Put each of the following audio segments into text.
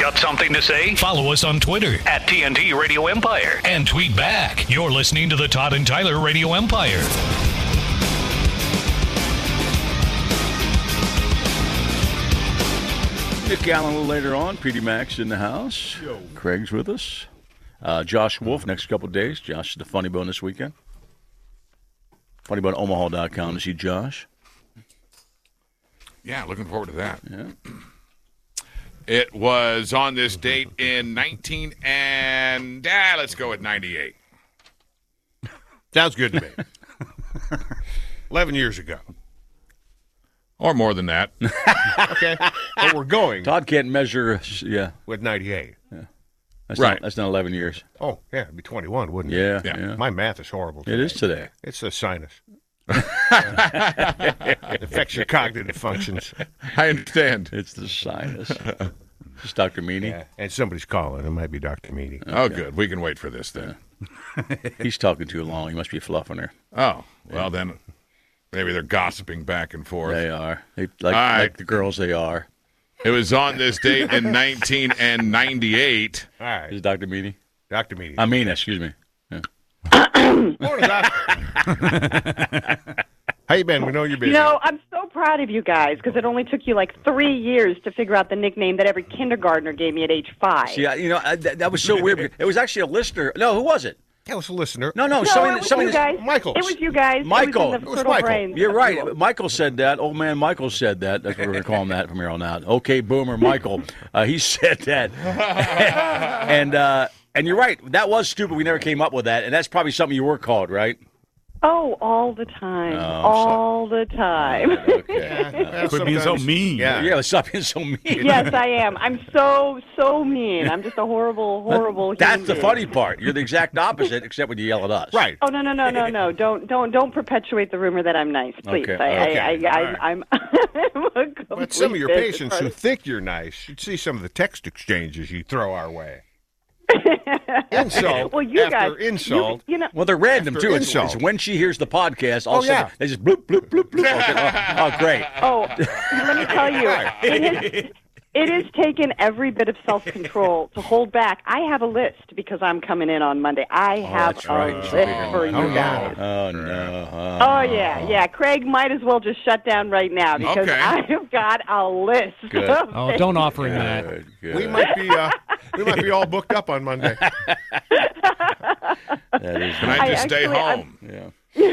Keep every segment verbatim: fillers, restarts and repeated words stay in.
Got something to say? Follow us on Twitter at T N T Radio Empire and tweet back. You're listening to the Todd and Tyler Radio Empire. Nick Allen a little later on. P D Max in the house. Yo. Craig's with us. Uh, Josh Wolf next couple of days. Josh is the Funny Bone this weekend. funny bone omaha dot com to see Josh. Yeah, looking forward to that. Yeah. It was on this date in nineteen and ah, let's go with ninety-eight. Sounds good to me. Eleven years ago, or more than that. Okay, but we're going. Todd can't measure. Yeah, with ninety-eight. Yeah, that's right. Not, that's not eleven years. Oh yeah, it'd be twenty-one, wouldn't yeah, it? Yeah, yeah. My math is horrible today. It is today. It's a sinus. It affects your cognitive functions. I understand. It's the sinus. It's Doctor Meany. Yeah, and somebody's calling. It might be Doctor Meany. Okay. Oh, good. We can wait for this then. He's talking too long. He must be fluffing her. Oh, well yeah. Then maybe they're gossiping back and forth. They are. They, like, right. like the girls they are. It was on this date in nineteen ninety-eight. All right. Is it Doctor Meany? Doctor Meany. I mean, excuse me. Yeah. Morning, Doc. How you been? We know you're busy. You know, I'm so proud of you guys because it only took you like three years to figure out the nickname that every kindergartner gave me at age five. See, I, you know, I, that, that was so weird. It was actually a listener. No, who was it? That was a listener. No, no, no somebody, it was somebody, you guys. Michael. It was you guys. Michael. It was, in the it was Fertile Michael. Brains. You're right. Michael said that. Old man Michael said that. That's what we're going to call him that from here on out. Okay, Boomer Michael. Uh, he said that. and uh, and you're right. That was stupid. We never came up with that. And that's probably something you were called, right? Oh, all the time. Oh, all the time. Okay. Yeah, Quit being so mean. Yeah. Yeah, stop being so mean. Yes, I am. I'm so, so mean. I'm just a horrible, horrible That's human the being. funny part. You're the exact opposite, except when you yell at us. Right. Oh no no no no no! Don't don't don't perpetuate the rumor that I'm nice, please. Okay, I, okay, I, I, all right. I'm, I'm a But some of your complete patients who think you're nice, you'd see some of the text exchanges you throw our way. Insult Well, you after guys, insult. You, you know, Well, they're random, After too. It's, insult. it's when she hears the podcast, all Oh, of a sudden, yeah. they just bloop, bloop, bloop, bloop. Okay, oh, oh, great. oh, let me tell you, it is, it has taken every bit of self-control to hold back. I have a list because I'm coming in on Monday. I have that's a right. list Oh, for you no. guys. Oh, no. Oh, Oh, yeah, yeah. Craig might as well just shut down right now because Okay. I've got a list. Good. of Oh, things. don't offer him that. Good, good. We might be uh, we might be all booked up on Monday. That is Can I I just stay actually- home? yeah.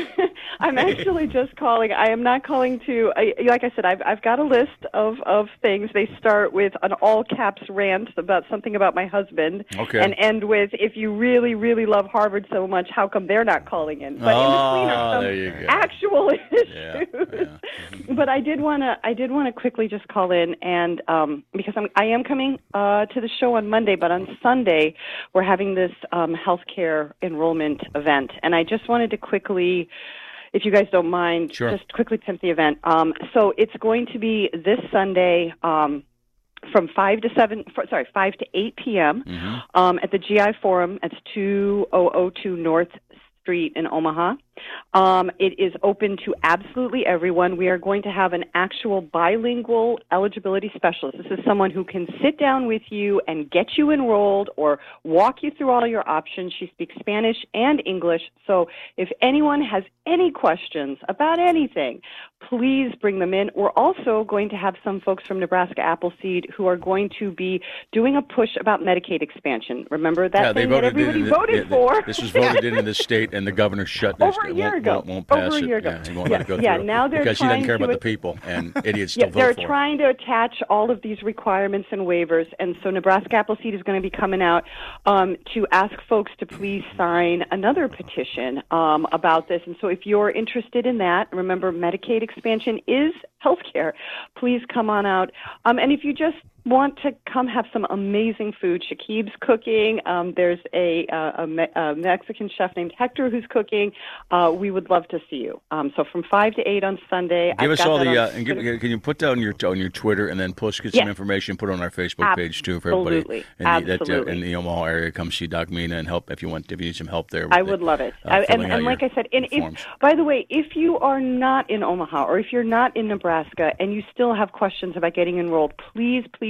I'm actually just calling. I am not calling to. I, like I said, I've I've got a list of of things. They start with an all caps rant about something about my husband, Okay. and end with, "If you really really love Harvard so much, how come they're not calling in?" But in between Oh, are some there you go. actual issues. Yeah, yeah. But I did want to. I did want to quickly just call in and um, because I'm I am coming uh, to the show on Monday, but on Sunday we're having this um, healthcare enrollment event, and I just wanted to quickly, if you guys don't mind, Sure. just quickly pimp the event. Um, so it's going to be this Sunday um, from five to seven. For, sorry, five to eight p.m. Mm-hmm. Um, at the G I Forum. It's two thousand two North Street in Omaha. Um, it is open to absolutely everyone. We are going to have an actual bilingual eligibility specialist. This is someone who can sit down with you and get you enrolled or walk you through all your options. She speaks Spanish and English. So if anyone has any questions about anything, please bring them in. We're also going to have some folks from Nebraska Appleseed who are going to be doing a push about Medicaid expansion. Remember that Yeah, they thing that voted everybody in, voted yeah, they- for? This was voted in in this state, and the governor shut this. Over a year won't, ago. Won't, won't pass Over a it. year ago. Yeah, he won't Yeah, let it go yeah, through. now they're because he doesn't trying care to about the it- people, and idiots still Yeah, vote they're for him. trying to attach all of these requirements and waivers, and so Nebraska Appleseed is going to be coming out um, to ask folks to please sign another petition um, about this. And so if you're interested in that, remember Medicaid expansion is health care. Please come on out. Um, and if you just want to come have some amazing food, Shakib's cooking. Um, there's a, uh, a, Me- a Mexican chef named Hector who's cooking. Uh, we would love to see you. Um, so from five to eight on Sunday. Give I've us got all that the, on uh, and give, Twitter. can you put down your on your Twitter and then post get some Yes. information, put it on our Facebook page too for everybody Absolutely. in the, that, uh, Absolutely. in the Omaha area. Come see Doc Mina and help if you want if you need some help there. With I the, would love it. uh, I, and filling out and like your I said, and if, forms. by the way, if you are not in Omaha or if you're not in Nebraska and you still have questions about getting enrolled, please, please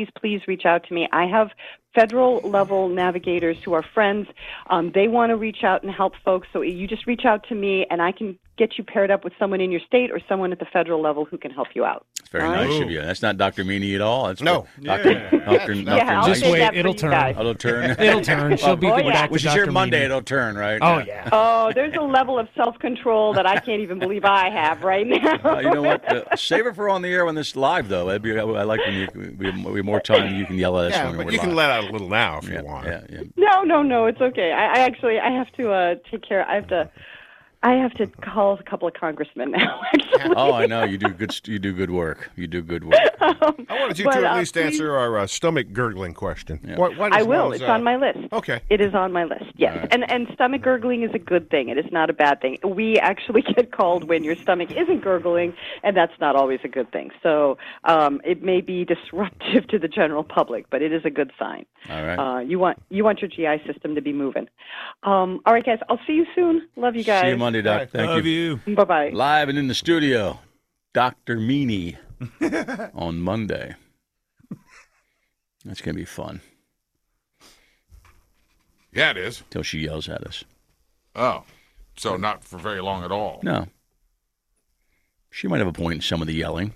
please, please reach out to me. I have federal level navigators who are friends. Um, they want to reach out and help folks. So you just reach out to me, and I can get you paired up with someone in your state or someone at the federal level who can help you out. It's very All nice right? of you. That's not Doctor Meany at all. That's No. Doctor Yeah. Doctor Yeah, I'll Nice. say wait, that for it'll you turn. guys. It'll turn. It'll turn. She'll be Oh, the yeah. back to Which is Doctor here Monday. Meany. It'll turn, right? Oh, yeah. Oh, there's a level of self-control that I can't even believe I have right now. Uh, you know what? Uh, save it for on the air when this is live, though. That'd be, I like when you we have, we have more time. You can yell at us Yeah, when but we're you can live. let out a little now if yeah, you want. yeah, yeah. No, no, no, it's okay. I, I actually, I have to uh, take care. I have to, I have to call a couple of congressmen now. Actually, Oh, I know you do good. You do good work. You do good work. um, I wanted you but, to at uh, least please- answer our uh, stomach gurgling question. Yeah. What, what is I will. one's, It's uh, on my list. Okay. It is on my list. Yes, and and stomach gurgling is a good thing. It is not a bad thing. We actually get called when your stomach isn't gurgling, and that's not always a good thing. So um, it may be disruptive to the general public, but it is a good sign. All right. Uh, you want you want your G I system to be moving. Um, all right, guys. I'll see you soon. Love you guys. See you Monday, Doc. Right. Thank Love you. you. Bye bye. Live and in the studio, Doctor Meany on Monday. That's gonna be fun Yeah, it is. till she yells at us. Oh, so not for very long at all. No, she might have a point in some of the yelling.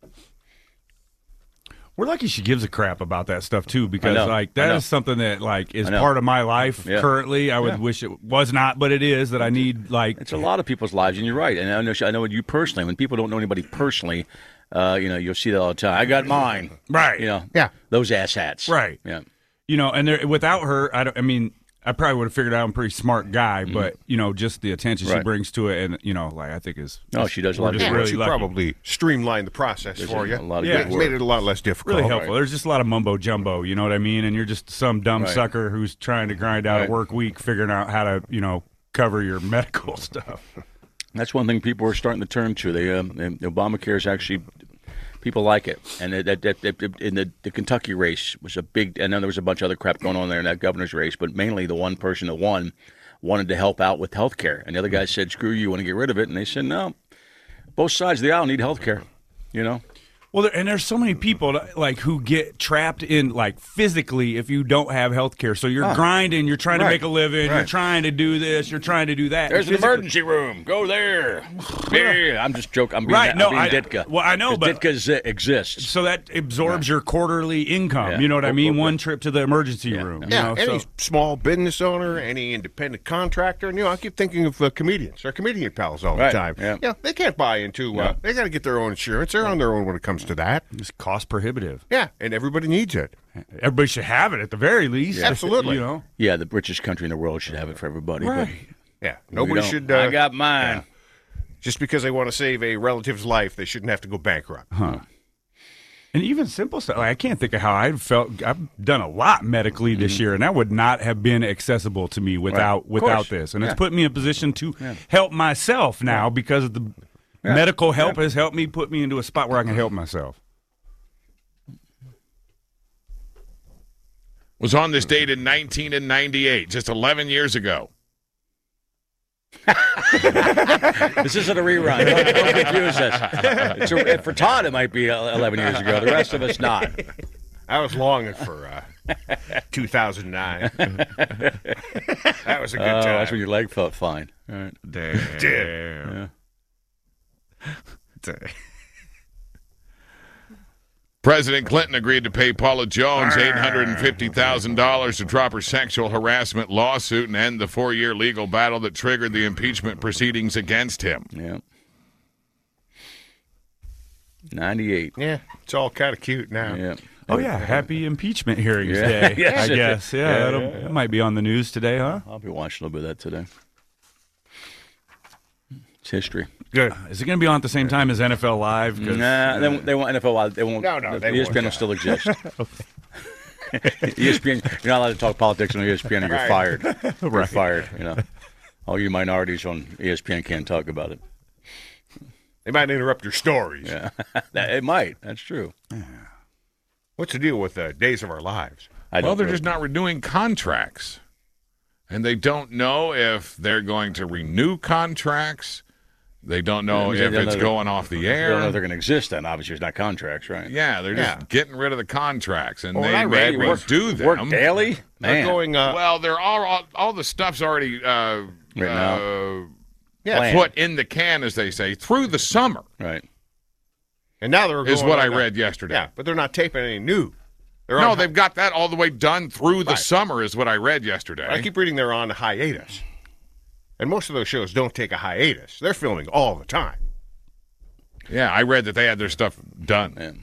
We're lucky she gives a crap about that stuff too, because know, like I that know. is something that like is I know. part of my life Yeah. currently. I would Yeah. wish it was not, but it is that I need like It's a lot of people's lives, and you're right. And I know, I know you personally. When people don't know anybody personally, uh, you know, you'll see that all the time. I got mine, right. you know. Yeah. Those ass hats, Right. Yeah. You know, and there, without her, I don't. I mean, I probably would have figured out I'm a pretty smart guy, Mm-hmm. but you know, just the attention she Right. brings to it, and you know, like I think is No, she does a we're lot of just good Yeah, work. really she lucky. probably streamlined the process There's for a, you. a lot of Yeah. good It's work. made it a lot less difficult. really helpful. There's just a lot of mumbo jumbo, you know what I mean? And you're just some dumb Right. sucker who's trying to grind out Right. a work week, figuring out how to, you know, cover your medical stuff. That's one thing people are starting to turn to. They, um, and Obamacare is actually people like it, and it, it, it, it, in the, the Kentucky race was a big. And then there was a bunch of other crap going on there in that governor's race, but mainly the one person that won wanted to help out with health care, and the other guy said, "Screw you, you want to get rid of it?" And they said, "No, both sides of the aisle need health care." You know. Well, there, and there's so many people that, like who get trapped in like physically if you don't have health care. So you're Ah. grinding, you're trying Right. to make a living, you're Right. trying to do this, you're trying to do that. There's an Physically- emergency room. Go there. Yeah, I'm just joking. I'm being, Right, I'm no, being I- Ditka. well, I know, 'Cause but- Ditka exists. So that absorbs your quarterly income. Yeah. You know what I Oh, mean? oh, One trip to the emergency room. you Yeah, know, any so- small business owner, any independent contractor, and you know, I keep thinking of uh, comedians, our comedian pals all Right, the time. yeah. Yeah, they can't buy into. Uh, Yeah. They got to get their own insurance. They're on their own when it comes to that. it's cost prohibitive. Yeah, and everybody needs it. Everybody should have it at the very least. Absolutely. You know. Yeah, the richest country in the world should have it for everybody. Right. Yeah, But we nobody don't. should. Uh, I got mine. just because they want to save a relative's life, they shouldn't have to go bankrupt. And even simple stuff. Like, I can't think of how I felt. I've done a lot medically Mm-hmm. this year, and that would not have been accessible to me without Of without course. this. And Yeah. it's put me in a position to help myself now because the medical help has helped me put me into a spot where I can help myself. Was on this date in nineteen ninety-eight, just eleven years ago. This isn't a rerun. Don't, don't confuse us. It's a, for Todd, it might be eleven years ago. The rest of us, not. I was longing for uh, two thousand nine. That was a good Oh, time. that's when your leg felt fine. All right. Damn. Did. Yeah. President Clinton agreed to pay Paula Jones eight hundred fifty thousand dollars to drop her sexual harassment lawsuit and end the four-year legal battle that triggered the impeachment proceedings against him. Yeah. ninety-eight. Yeah, it's all kind of cute now. Yeah. Oh yeah, happy impeachment hearings Yeah. day. Yes, I it guess. is. Yeah, Yeah, that'll, yeah, yeah. that might be on the news today, huh? I'll be watching a little bit of that today. It's history. Good. Is it going to be on at the same time as N F L Live? 'Cause- Nah, they, won't- they won't N F L. Live. They won't. No, no, they E S P N will won't. still exist. E S P N. You're not allowed to talk politics on E S P N, or you're Right. fired. You're fired. You know, all you minorities on E S P N can't talk about it. They might interrupt your stories. Yeah, that, it might. That's true. What's the deal with uh, Days of Our Lives? I don't Well, they're really- just not renewing contracts. And they don't know if they're going to renew contracts. They don't know Yeah, if they don't it's know going off the They don't know air. if they're going to exist then. Obviously, it's not contracts, right? Yeah, they're just Yeah. getting rid of the contracts, and Well, what they I read may was do them. Work daily? They're Man. going. Uh, Well, they're all, all all the stuff's already uh, Right uh, yeah, Plan. put in the can, as they say, through the summer. Right. and now they're Is going what I on a- read yesterday. Yeah, but they're not taping any new. They're No, on, they've got that all the way done through the Right. summer, is what I read yesterday. I keep reading they're on hiatus, and most of those shows don't take a hiatus. They're filming all the time. Yeah, I read that they had their stuff done. Man.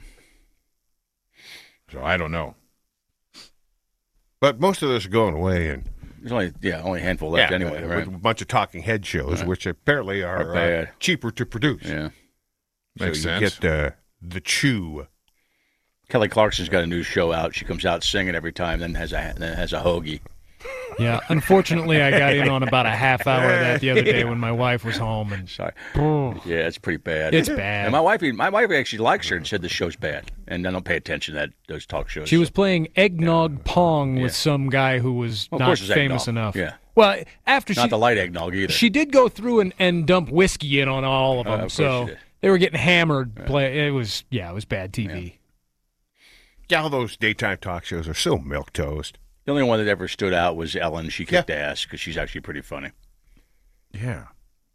So I don't know. But most of those are going away, and There's only yeah, only a handful left yeah, anyway, uh, right? with a bunch of talking head shows, Right. which apparently are, Are uh, bad. cheaper to produce. Yeah. So Makes you sense. get uh, the chew. Kelly Clarkson's got a new show out. She comes out singing every time, then has a then has a hoagie. Yeah, unfortunately, I got in on about a half hour of that the other day when my wife was home, and Sorry. oh, Yeah, it's pretty bad. it's bad. And my wife, my wife actually likes her and said the show's bad, and I don't pay attention to that those talk shows. She was playing eggnog pong with some guy who was Well, of not course it's famous eggnog. enough. Yeah. Well, after not she the light eggnog either. she did go through and, and dump whiskey in on all of Uh, them, of course so she did. they were getting hammered. Play it was yeah, it was bad T V. Yeah, all those daytime talk shows are so milquetoast. The only one that ever stood out was Ellen. She kicked Yeah. ass because she's actually pretty funny. Yeah.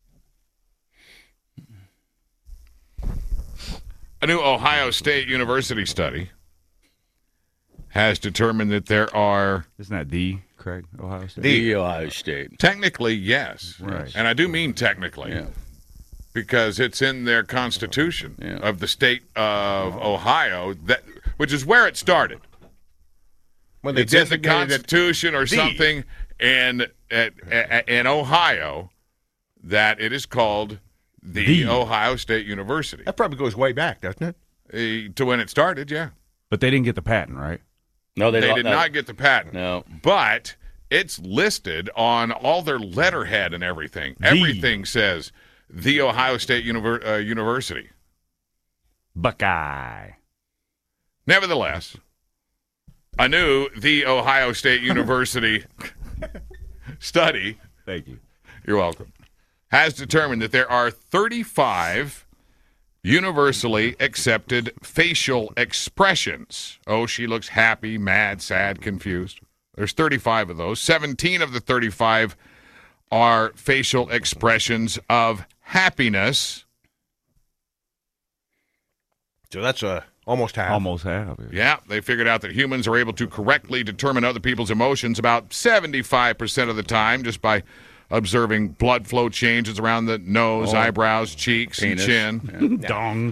A new Ohio State University study has determined that there are, Isn't that the Craig Ohio State? The Ohio State. technically, yes. Right. And I do mean technically. Yeah. Because it's in their constitution Yeah. of the state of Ohio, that which is where it started. When they It's in the designated it- Constitution or the- something in at, at, in Ohio that it is called the, The. Ohio State University. that probably goes way back, doesn't it? Uh, to when it started, yeah. But they didn't get the patent, right? No, they, They don't- did no. not get the patent. No. But it's listed on all their letterhead and everything. The. Everything says the Ohio State Univer- uh, University. Buckeye. Nevertheless, a new The Ohio State University study, Thank you. you're welcome, has determined that there are thirty-five universally accepted facial expressions. Oh, she looks happy, mad, sad, confused. There's thirty-five of those. seventeen of the thirty-five are facial expressions of happiness. So that's uh, almost half. Almost have. Yeah. Yeah, they figured out that humans are able to correctly determine other people's emotions about seventy-five percent of the time just by observing blood flow changes around the nose, eyebrows, cheeks, Penis. and chin. Dong.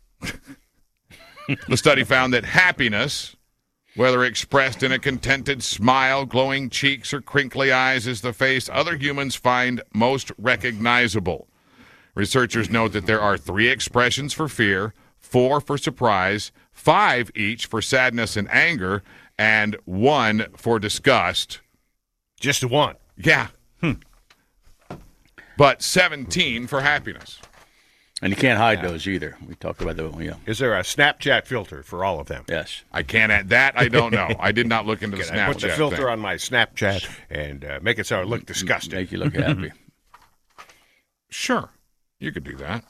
The study found that happiness, whether expressed in a contented smile, glowing cheeks, or crinkly eyes, is the face other humans find most recognizable. Researchers note that there are three expressions for fear, four for surprise, five each for sadness and anger, and one for disgust. Just the one. Yeah. But seventeen for happiness. And you can't hide those either. We talked about that. Yeah. Is there a Snapchat filter for all of them? Yes. I can't add that. I don't know. I did not look into the Can I put the Snapchat filter thing. on my Snapchat and uh, make it so it look disgusting? Make you look happy. Sure, you could do that.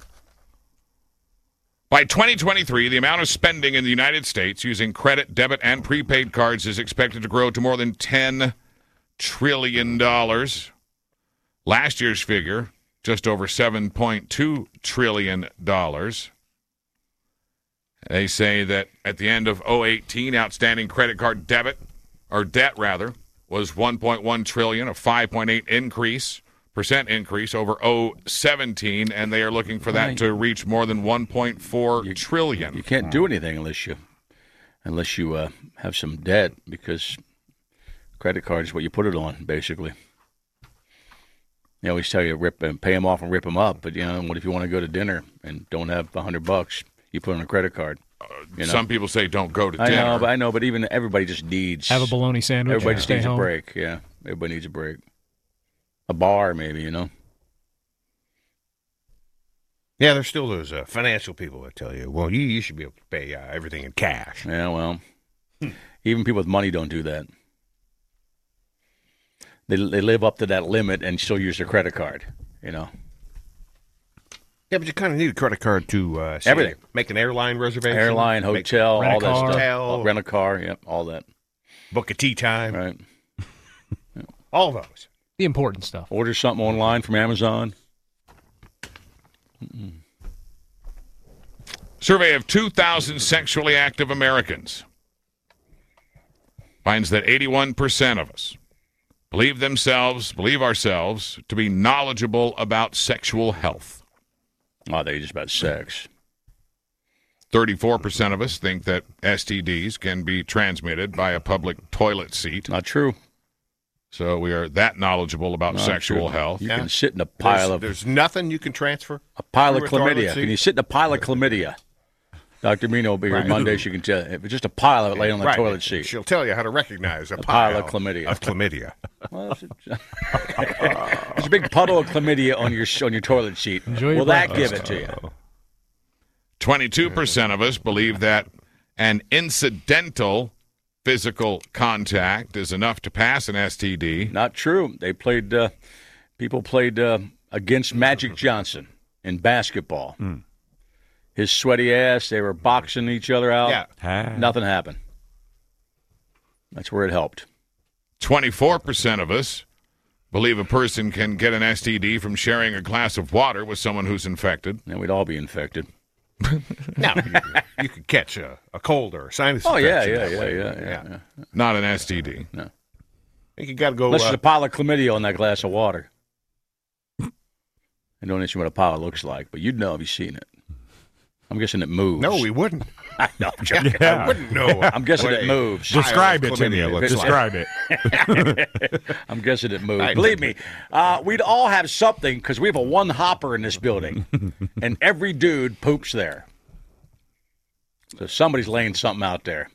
By twenty twenty-three, the amount of spending in the United States using credit, debit, and prepaid cards is expected to grow to more than ten trillion dollars. Last year's figure, just over seven point two trillion dollars. They say that at the end of oh eighteen, outstanding credit card debit, or debt rather, was one point one trillion dollars, a five point eight increase. Percent increase over oh seventeen, and they are looking for that to reach more than one point four trillion. You can't do anything unless you unless you uh, have some debt, because credit card is what you put it on, basically. They always tell you rip and pay them off and rip them up, but you know, what if you want to go to dinner and don't have a hundred bucks? You put on a credit card. You know? Some people say don't go to I dinner. know, but I know, but even everybody just needs Have a bologna sandwich. Everybody and just stay needs home. a break. Yeah, everybody needs a break. A bar, maybe, you know. Yeah, there's still those uh, financial people that tell you, well, you, you should be able to pay uh, everything in cash. Yeah, well, even people with money don't do that. They they live up to that limit and still use their credit card, you know. Yeah, but you kind of need a credit card to uh, say, Everything. Make an airline reservation. Airline, make- hotel, rent a all that car. stuff. Hotel. Rent a car, yep, all that. Book a tea time. Right. All those. The important stuff. Order something online from Amazon. Survey of two thousand sexually active Americans finds that eighty-one percent of us believe themselves, believe ourselves to be knowledgeable about sexual health. Oh, they just about sex. thirty-four percent of us think that S T Ds can be transmitted by a public toilet seat. Not true. So we are that knowledgeable about Not sexual true. health. You Yeah. can sit in a pile There's, of there's nothing you can transfer. a pile of through a toilet chlamydia. seat? Can you sit in a pile of chlamydia? Doctor Mino will be here Right. Monday. She can tell. If it's just a pile of it laying on the Right. toilet seat. She'll tell you how to recognize a, pile of chlamydia. Of chlamydia. Well, there's a- there's a big puddle of chlamydia on your on your toilet seat. Enjoy your Will that breakfast. give it to you? twenty-two percent of us believe that an incidental physical contact is enough to pass an S T D. Not true. They played. Uh, people played uh, against Magic Johnson in basketball. His sweaty ass. They were boxing each other out. Yeah. Ah. Nothing happened. That's where it helped. twenty-four percent of us believe a person can get an S T D from sharing a glass of water with someone who's infected. And we'd all be infected. Now, you, can- you could catch a, a cold or a sinus Oh yeah, infection yeah, that yeah, way. yeah, yeah, yeah. Not an S T D. I think you got to go. Unless Uh, there's a pile of chlamydia on that glass of water. I don't know what a pile looks like, but you'd know if you've seen it. I'm guessing it moves. no, we wouldn't. I know. I'm joking. I wouldn't know. I'm guessing what it a moves. pile Describe of it to chlamydia me. looks Describe it. I'm guessing it moves. I Believe didn't. me, uh, we'd all have something because we have a one hopper in this building, and every dude poops there. So somebody's laying something out there.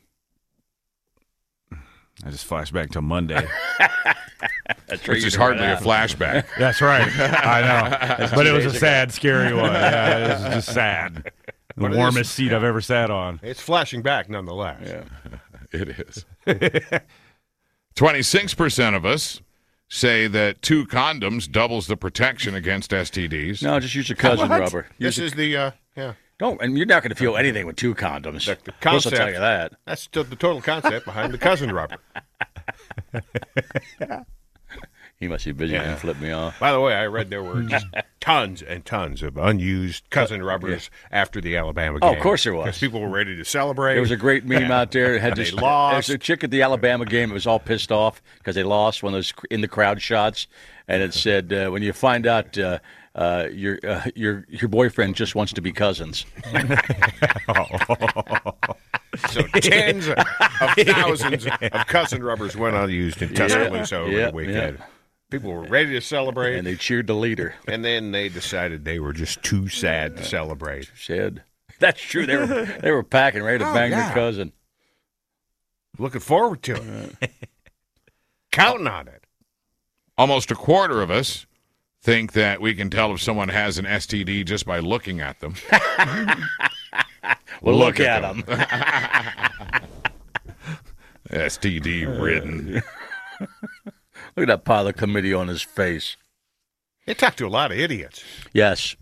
I just flashed back to Monday. That's Which is hardly a flashback. That's right. I know. But it was a sad, scary one. Yeah, it was just sad. The What it warmest is- seat I've ever sat on. It's flashing back nonetheless. Yeah. It is. twenty-six percent of us say that two condoms doubles the protection against S T Ds. No, just use your cousin What? rubber. Use This your- is the uh, yeah. don't, and you're not going to feel anything with two condoms. The, the Plus, I'll concept. tell you that. That's t- the total concept behind the cousin rubber. He must be busy Yeah. and flip me off. By the way, I read there were just tons and tons of unused cousin rubbers after the Alabama Oh, game. of course there was. Because people were ready to celebrate. There was a great meme out there. It had And this, they lost. There was a chick at the Alabama game. It was all pissed off because they lost one of those in the crowd shots, and it said, uh, "When you find out uh, uh, your uh, your your boyfriend just wants to be cousins." So tens of thousands of cousin rubbers went unused in Tuscaloosa over yeah, the weekend. yeah. People were ready to celebrate, And they cheered the leader. and then they decided they were just too sad to celebrate. Said, "That's true. They were they were packing ready to Oh, bang yeah. their cousin." Looking forward to it. Counting on it. Almost a quarter of us think that we can tell if someone has an S T D just by looking at them. Well, Look look, at at, them. them. S T D ridden. Look at that pile of chlamydia on his face. They talked to a lot of idiots. Yes.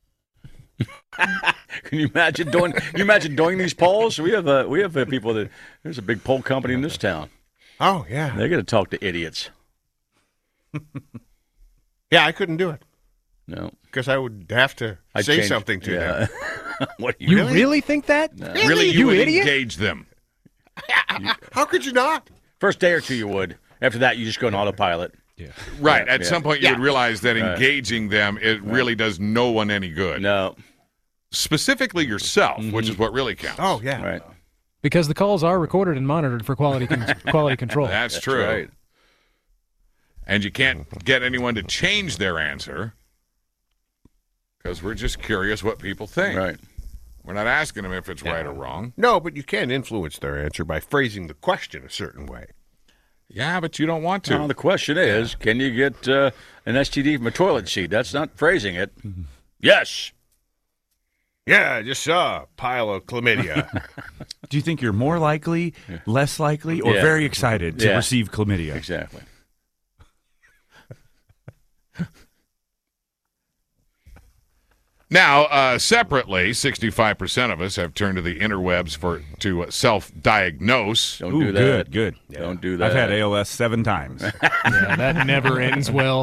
Can you imagine doing? Can you imagine doing these polls? We have uh, we have uh, people that there's a big poll company in this town. Oh, yeah. They're going to talk to idiots. Yeah, I couldn't do it No, because I would have to I'd say change- something to yeah. them. What do You you? really, Really? think that? Really, you, You would idiot? engage them. How could you not? First day or two, you would. After that, you just go on autopilot. Right. Yeah, At yeah. some point, you Yeah. would realize that Right. engaging them, it really does no one any good. No, Specifically yourself, which is what really counts. Oh, yeah. right. Because the calls are recorded and monitored for quality con- quality control. That's, That's true. right. And you can't get anyone to change their answer because we're just curious what people think. Right. We're not asking them if it's right or wrong. No, but you can influence their answer by phrasing the question a certain way. Yeah, but you don't want to. Now the question is, can you get uh, an S T D from a toilet seat? That's not phrasing it. Yes. Yeah, I just saw a pile of chlamydia. Do you think you're more likely, less likely, or Yeah. very excited to Yeah. receive chlamydia? Exactly. Now, uh, separately, sixty-five percent of us have turned to the interwebs for to uh, self-diagnose. Don't Ooh, do that. good, good. Don't do that. I've had A L S seven times. Yeah, that never ends well.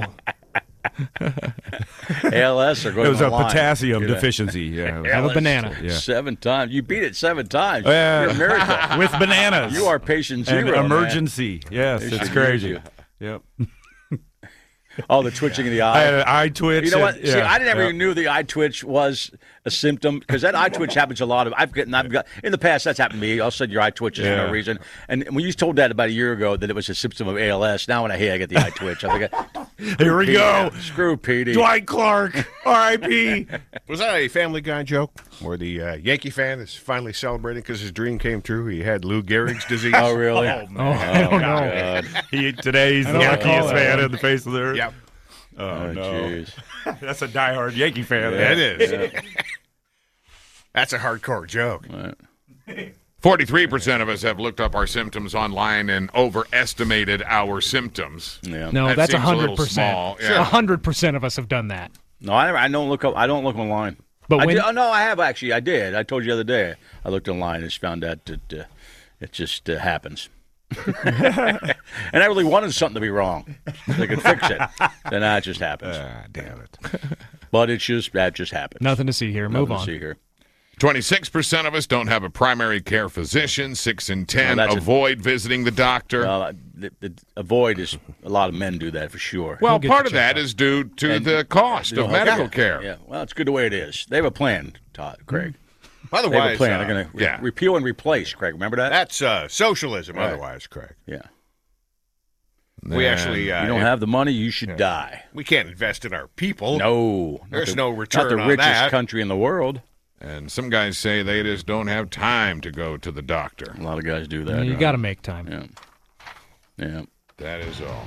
A L S or going It was a online. potassium Get a- deficiency. Yeah. Have a banana. Yeah. Seven times. You beat it seven times. Oh, yeah. You're a miracle. With bananas. You are patient zero, An man. emergency. Yes, They it's should crazy. use Yep. Oh, the twitching of the I eye. had an eye twitch. You know what? and- See, yeah, I never yeah. even knew the eye twitch was a symptom because that eye twitch happens a lot of. I've gotten, I've got in the past that's happened to me. All of a sudden your eye twitches for Yeah. no reason. And when you told that about a year ago that it was a symptom of A L S, now when I hear I get the eye twitch, I think, Here we go. screw Petey. Dwight Clark, R I P Was that a Family Guy joke where the uh, Yankee fan is finally celebrating because his dream came true? He had Lou Gehrig's disease. Oh, really? Oh, I don't know. God. He, today's the I don't recall luckiest that man one. in the face of the earth. Yep. Oh, Oh, no. jeez. That's a diehard Yankee fan. Yeah, it is. That's a hardcore joke. forty-three percent of us have looked up our symptoms online and overestimated our symptoms. Yeah. No, That that's seems a hundred little small, percent. yeah. A hundred percent of us have done that. No, I never. I don't look up. I don't look online. But I when- did, oh no, I have actually. I did. I told you the other day. I looked online and just found out that uh, it just uh, happens. And I really wanted something to be wrong. They could fix it. Then that just happens. Ah, damn it. But it's just that just happens. Nothing to see here. Move Nothing to on. see here. twenty-six percent of us don't have a primary care physician. Six in ten No, that's a- avoid visiting the doctor. Well, the, the, avoid is a lot of men do that for sure. well, get part the of that is due to And- the cost You of know, medical yeah, care. Yeah. Well, it's good the way it is. They have a plan, Todd, Craig. They have a Otherwise, plan. uh, They're going to yeah. repeal and replace. Craig, remember that? that's uh, socialism. Right. Otherwise, Craig. Yeah. We actually uh, You don't have the money, you should die. we can't invest in our people. No. Not There's the- no return Not the on richest that. country in the world. And some guys say they just don't have time to go to the doctor. A lot of guys do that. You right? got to make time. Yeah. Yeah. That is all.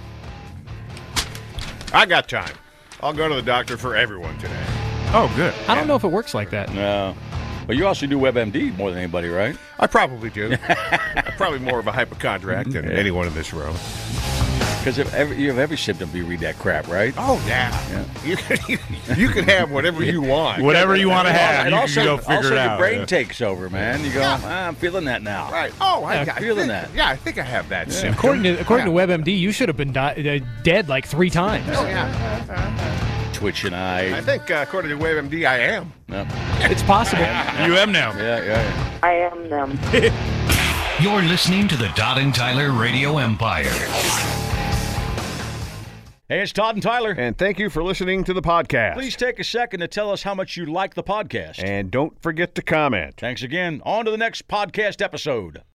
I got time. I'll go to the doctor for everyone today. Oh, good. I don't know if it works like that. No. But you also do WebMD more than anybody, right? I probably do. I'm probably more of a hypochondriac than anyone in this room. Because if every, you have every symptom, you read that crap, right? Oh yeah, You, can, you, you can have whatever you want. Whatever you want to have, and you also, can go figure also it your out. brain yeah. takes over, man. You go, ah, I'm feeling that now. Right. Oh, I, Yeah, I feeling think, that. Yeah, I think I have that symptom. According to according yeah. to WebMD, you should have been di- uh, dead like three times. Oh yeah. Twitching I eye. think uh, according to WebMD, I am. No. It's possible. You am now. Yeah, yeah, yeah. I am them. You're listening to the Todd and Tyler Radio Empire. Hey, it's Todd and Tyler. And thank you for listening to the podcast. Please take a second to tell us how much you like the podcast. And don't forget to comment. Thanks again. On to the next podcast episode.